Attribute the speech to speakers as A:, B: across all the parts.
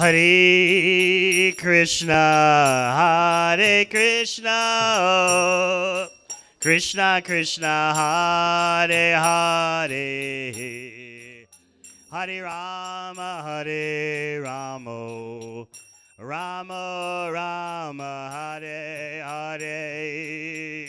A: Hare Krishna, Hare Krishna, Krishna Krishna, Hare Hare, Hare Rama, Hare Rama, Rama Rama, Hare Hare.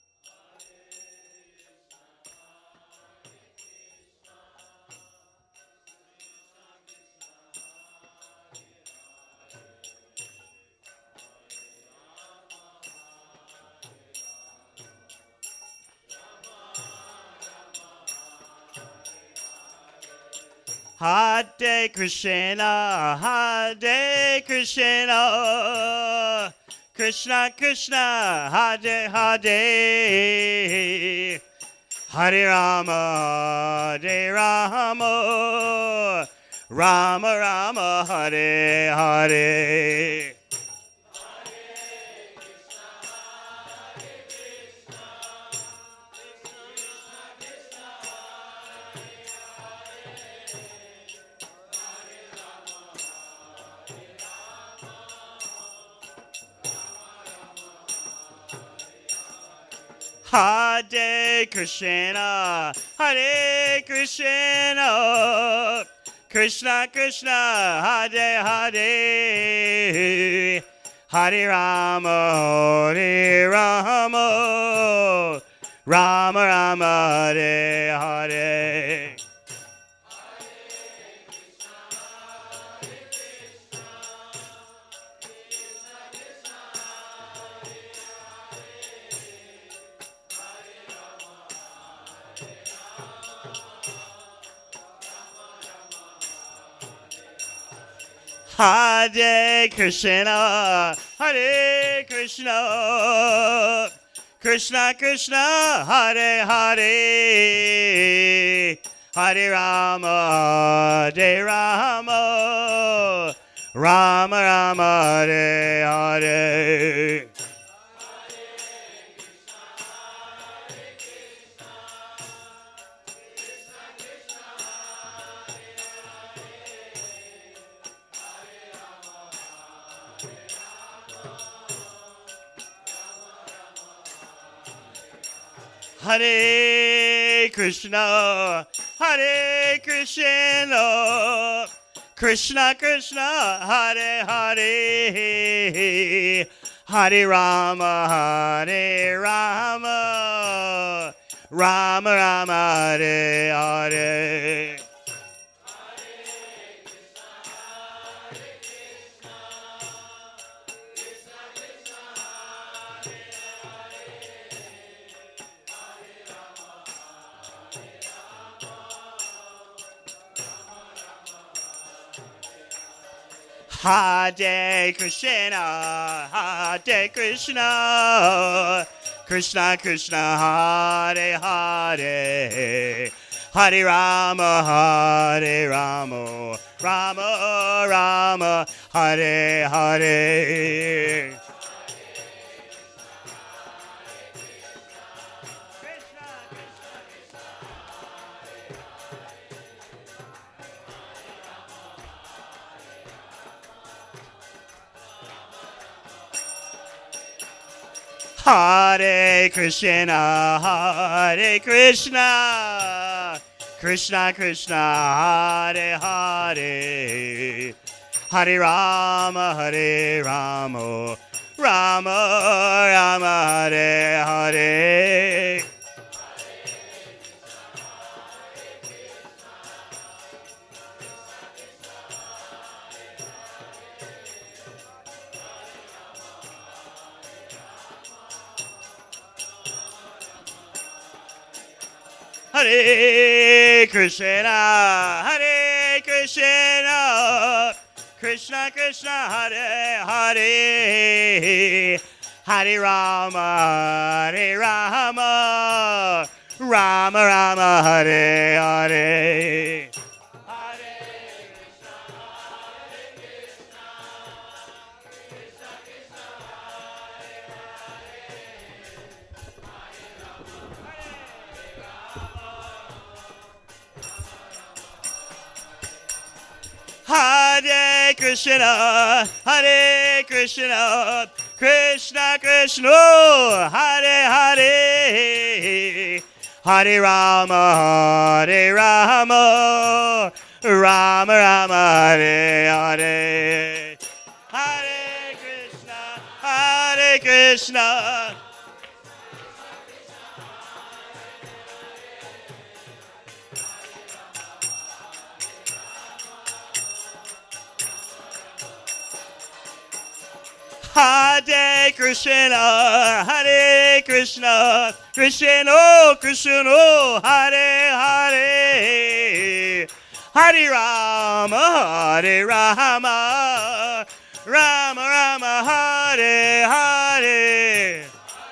A: Hare Krishna, Hare Krishna, Krishna Krishna, Hare Hare, Hare Rama, Hare Rama, Rama Rama, Hare Hare. Hare Krishna, Hare Krishna, Krishna Krishna, Hare Hare, Hare Rama, Hare Rama, Rama Rama, Hare Hare. Hare Krishna, Hare Krishna, Krishna Krishna, Hare Hare, Hare Rama, Hare Rama, Rama Rama, Hare Hare. Hare Krishna, Hare Krishna, Krishna Krishna, Hare Hare, Hare Rama, Hare Rama, Rama Rama, Hare Hare. Hare Krishna, Hare Krishna, Krishna Krishna, Hare Hare, Hare Rama, Hare Rama, Rama Rama, Hare Hare. Hare Krishna, Hare Krishna, Krishna Krishna, Hare Hare, Hare Rama, Hare Rama, Rama Rama, Hare Hare. Hare Krishna, Hare Krishna, Krishna Krishna, Hare Hare, Hare Rama, Hare Rama, Rama Rama, Hare Hare. Hare Krishna, Hare Krishna, Krishna Krishna, Hare Hare, Hare Rama, Hare Rama, Rama Rama, Hare Hare, Hare Krishna, Hare Krishna. Hare Krishna, Hare Krishna, Krishna Krishna, Hare Hare, Hare Rama, Hare Rama, Rama Rama, Hare Hare.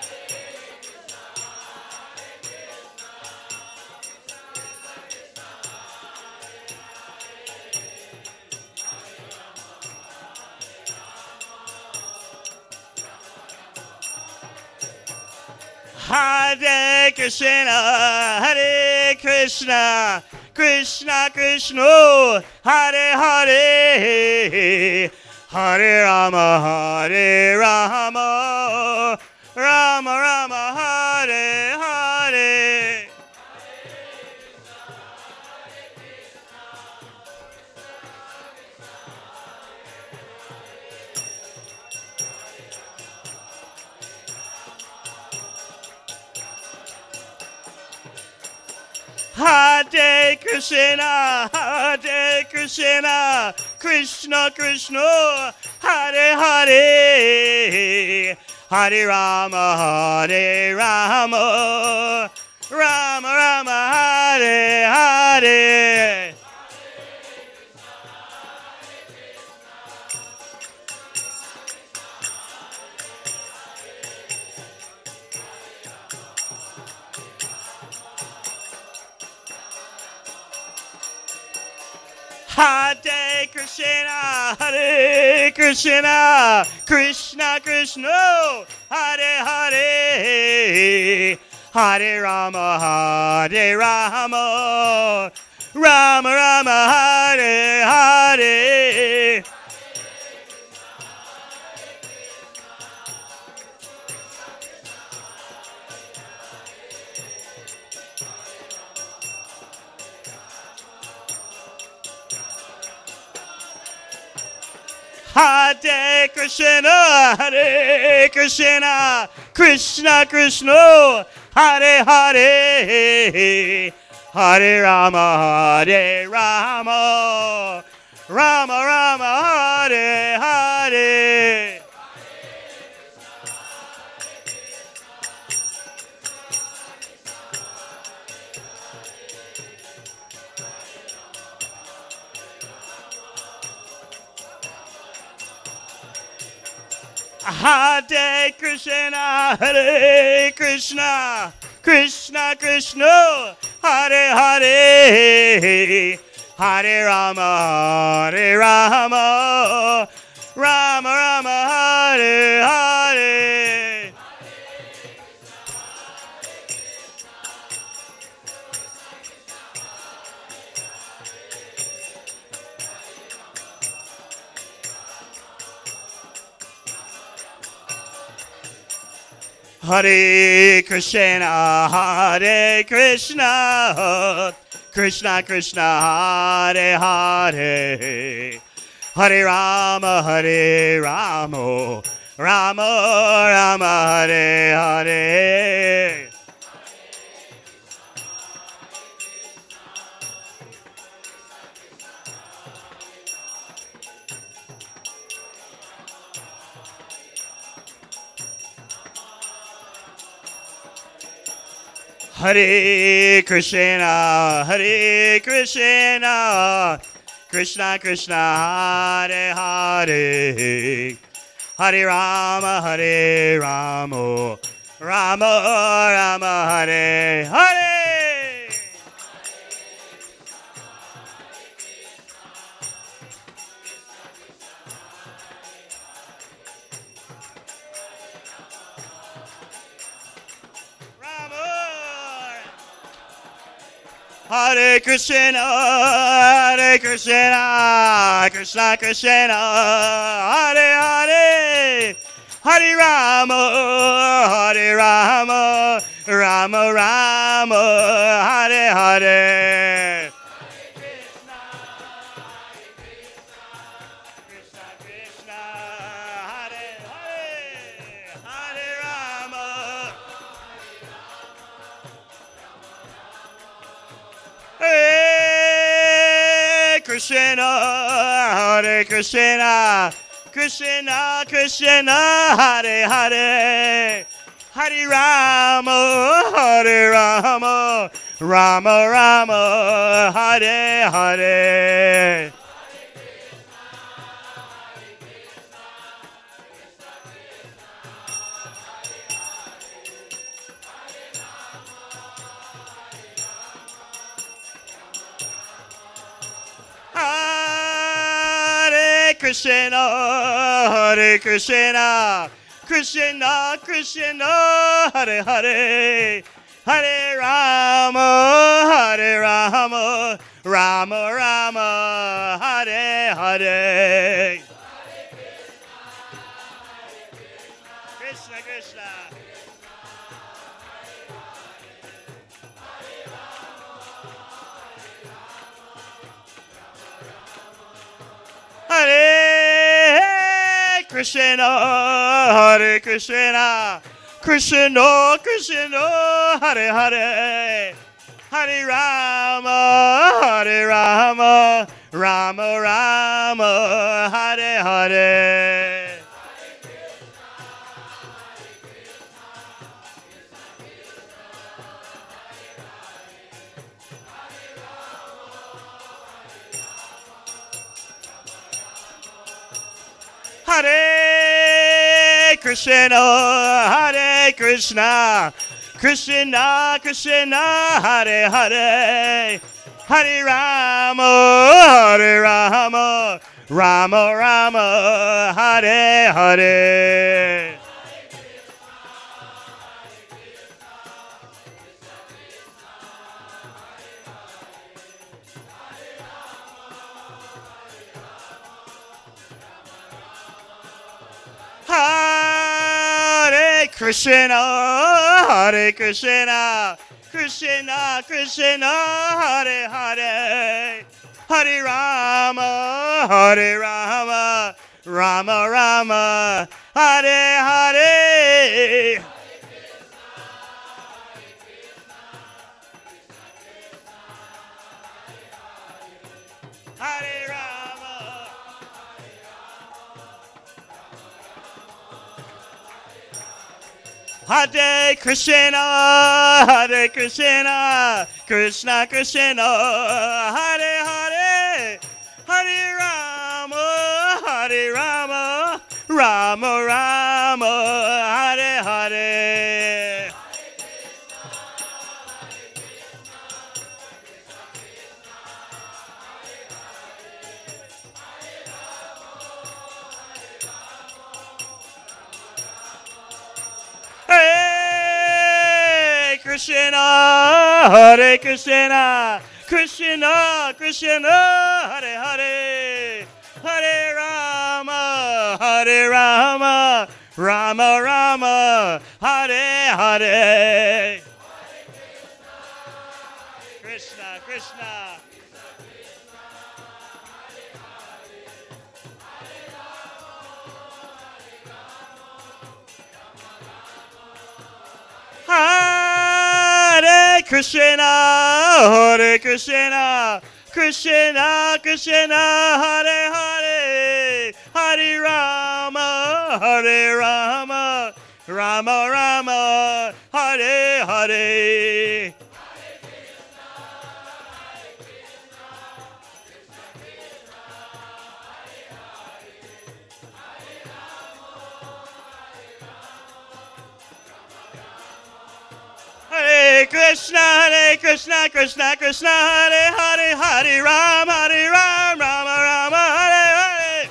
A: Hare Krishna, Hare Krishna, Krishna Krishna, Hare Hare, Hare Rama, Hare Rama, Rama Rama, Hare Hare. Hare Krishna, Hare Krishna, Krishna Krishna, Hare Hare, Hare Rama, Hare Rama, Rama Rama, Hare Hare. Hare Krishna, Hare Krishna, Krishna Krishna, Hare Hare, Hare Rama, Hare Rama, Rama Rama, Hare Hare. Hare Krishna, Hare Krishna, Krishna Krishna, Hare Hare, Hare Rama, Hare Rama, Rama Rama, Hare Hare. Hare Krishna, Hare Krishna, Krishna Krishna, Hare Hare, Hare Rama, Hare Rama, Rama Rama, Hare Hare. Hare Krishna, Hare Krishna, Krishna Krishna, Hare Hare, Hare Rama, Hare Rama, Rama Rama, Hare Hare. Hare Krishna, Hare Krishna, Krishna Krishna, Hare Hare, Hare Rama, Hare Rama, Rama Rama, Hare Hare. Hare Krishna, Krishna Krishna, Hare Hare, Hare Rama, Rama Rama, Hare Hare. Krishna Krishna, Hare Hare, Hare Rama. Hare Krishna, Hare Krishna, Krishna Krishna, Hare Hare, Hare Rama, Rama Rama, Hare Hare. Hare Krishna, Hare Krishna, Krishna Krishna, Hare Hare, Hare Rama, Rama Rama, Hare Hare. Krishna Krishna. Hare Krishna, Hare Krishna, Krishna Krishna, Hare Hare, Hare Rama, Rama Rama, Hare Hare. Hare Krishna, Hare Krishna, Krishna Krishna, Hare Hare, Hare Rama, Rama Rama, Hare Hare. Hare Krishna, Hare Krishna, Krishna Krishna, Hare Hare, Hare Rama, Rama Rama, Hare Hare. Hare Rama. Hare Krishna, Hare Krishna, Krishna Krishna, Hare Hare, Hare Rama, Rama Rama, Hare Hare. Hare Krishna, Hare Krishna, Krishna Krishna, Hare Hare, Hare Rama, Rama Rama, Hare Hare. Krishna Krishna. Hare Krishna, Hare Krishna, Krishna Krishna, Hare Hare, Hare Rama, Rama Rama, Hare Hare. Hare Krishna, Krishna Krishna, Hare Hare, Hare Rama, Rama Rama, Hare Hare.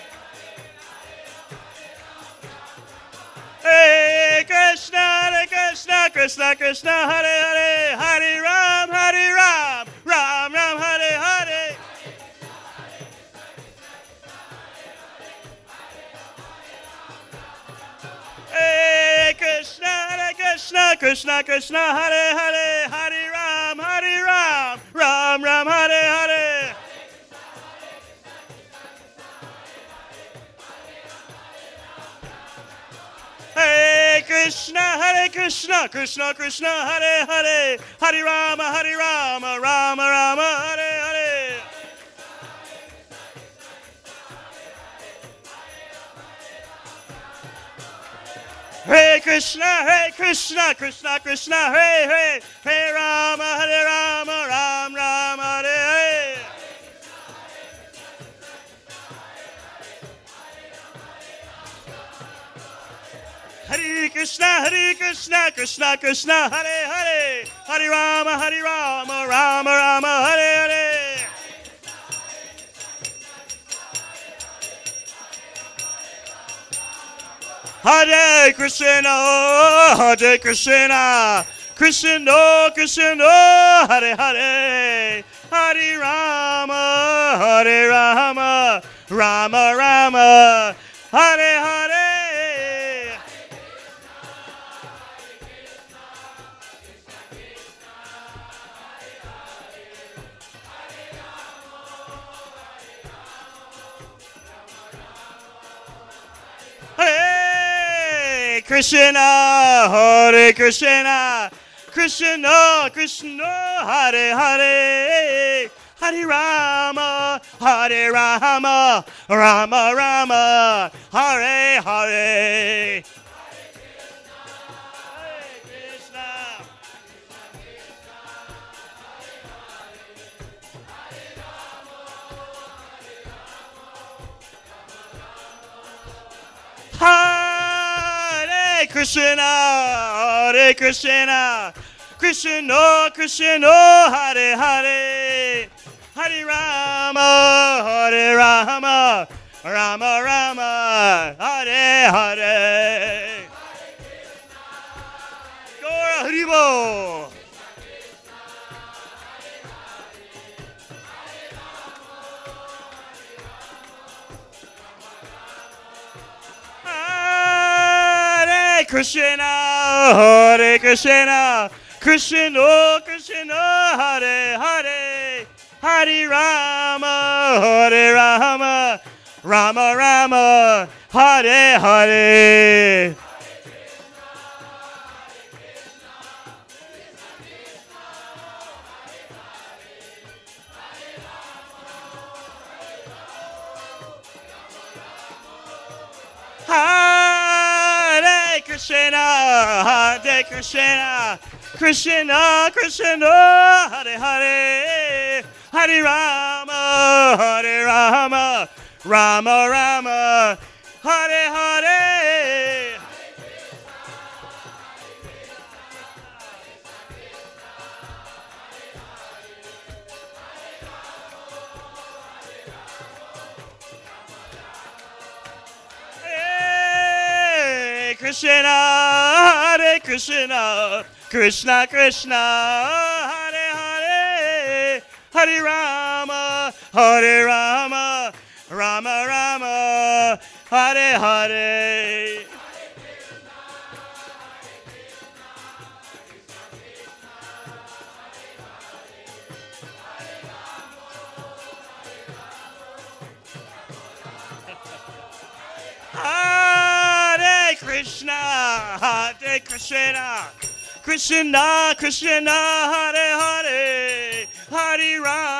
A: Hare Krishna, Krishna, Krishna, Krishna, Hare Hare, Hare Ram, Ram Ram, Hare Hare. Hare Krishna, Krishna, Krishna, Hare Hare, Hare Ram, Ram Ram, Hare Hare. Hare Krishna, Krishna Krishna, Hare Hare, Hare Rama, Rama Rama, Hare Hare. Hare Krishna, Krishna Krishna, Hare Hare, Hare Rama, Ram Rama, Hare Hare. Hare Krishna, Krishna Krishna, Hare Hare, Hare Rama, Rama Rama, Hare Hare. Hare Krishna, Krishna Krishna, Hare Hare, Hare Rama, Rama Rama, Hare Hare. Hare Krishna, Krishna Krishna, Hare Hare, Hare Rama, Rama Rama, Hare Hare. Hare Krishna, Krishna Krishna, Hare Hare, Hare Rama, Rama Rama, Hare Hare. Gora Haribo. Hare Krishna, Krishna Krishna, Hare Hare, Hare Rama, Rama Rama, Hare Hare. Hare Krishna, Krishna Krishna, Hare Hare, Hare Rama, Rama Rama, Hare Hare. Hare Krishna, Krishna Krishna, Hare Hare, Hare Rama, Rama Rama, Hare Hare. Hare Krishna, Krishna Krishna, Hare Hare, Hare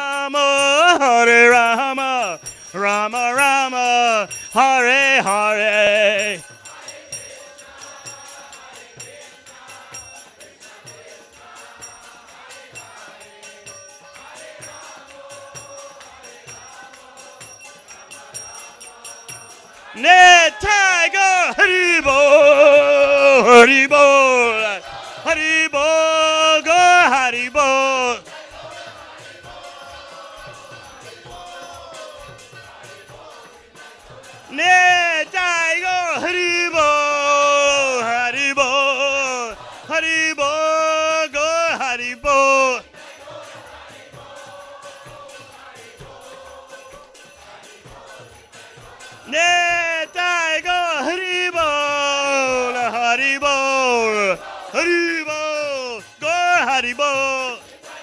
A: Rama, Rama Rama, Hare Hare. Ne Tiger, Haribo, Haribo, Haribo, go Haribo. Ne Tiger, Haribo, Haribo, Haribo. Haribo, Gaur Haribo. Nitai Gaur Haribo, Haribo, Haribo, Gaur Haribo.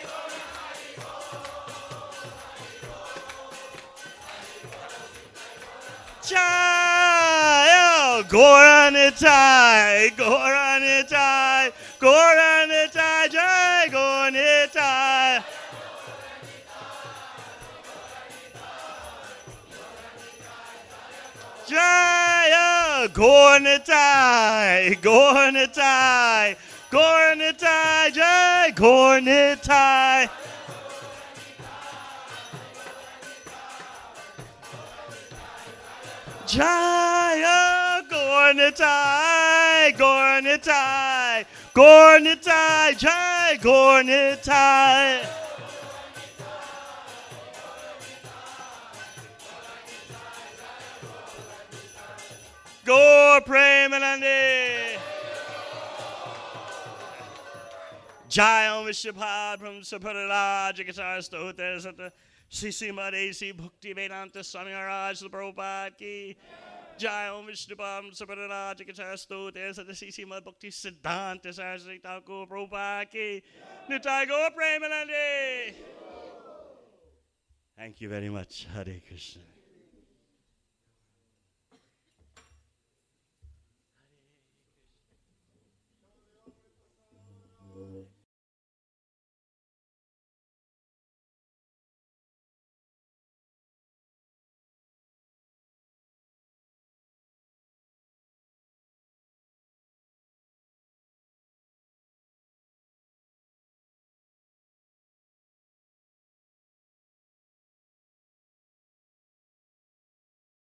A: Jaya Gauranitai, Gauranitai, Gauranitai, Jai Gauranitai. Jaya Gauranitai, Gauranitai, Gauranitai, Jai Gauranitai. Jaya Gauranitai, Gauranitai, Gauranitai, Jai Gauranitai. Gaur Premanandi. Jai Om Vishwapad from Saparala Jagatar Stoter Sata Sisi Madesi Bhakti Vedanta Swami Maharaj Prabhupada Ki. Jai Om Vishnupam Saparala Jagatar Stoter Sata Sisi Mad Bhakti Siddhanta Saraswati Thakur Prabhupada Ki. Nitai Gaur Premanandi. Thank you very much. Hare Krishna.